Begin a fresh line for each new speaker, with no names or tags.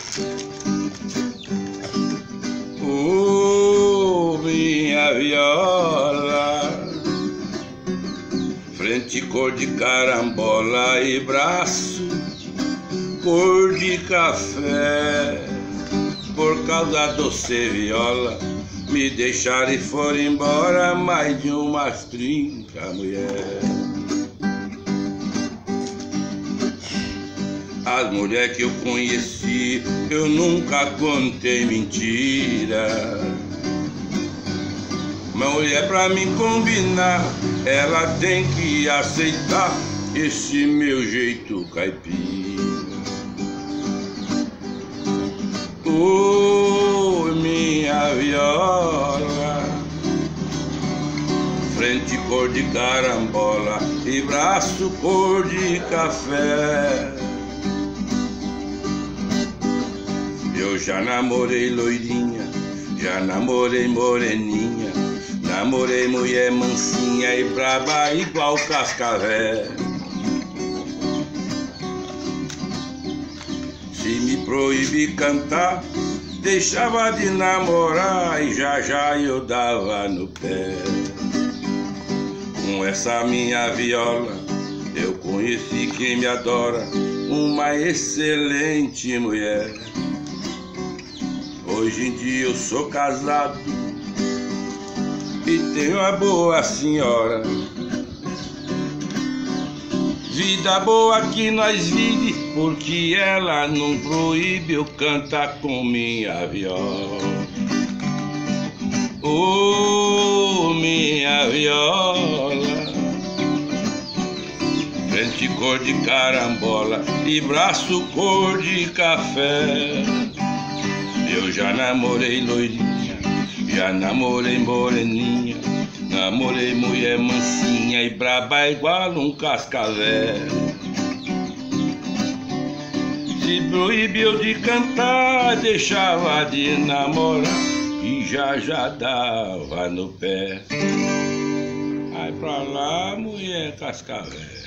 Minha viola, frente cor de carambola e braço cor de café. Por causa doce viola me deixaram e foram embora mais de umas 30 mulheres. As mulheres que eu conheci, eu nunca contei mentira. Mulher pra mim combinar, ela tem que aceitar esse meu jeito caipira. Minha viola, frente cor de carambola e braço cor de café. Eu já namorei loirinha, já namorei moreninha, namorei mulher mansinha e braba igual cascavel. Se me proibir cantar, deixava de namorar e já já eu dava no pé. Com essa minha viola eu conheci quem me adora, uma excelente mulher. Hoje em dia eu sou casado e tenho uma boa senhora. Vida boa que nós vive, porque ela não proíbe eu cantar com minha viola. Minha viola, frente cor de carambola e braço cor de café. Eu já namorei loirinha, já namorei moreninha, namorei mulher mansinha e braba igual um cascavel. Se proibiu de cantar, deixava de namorar e já já dava no pé. Vai pra lá, mulher cascavel.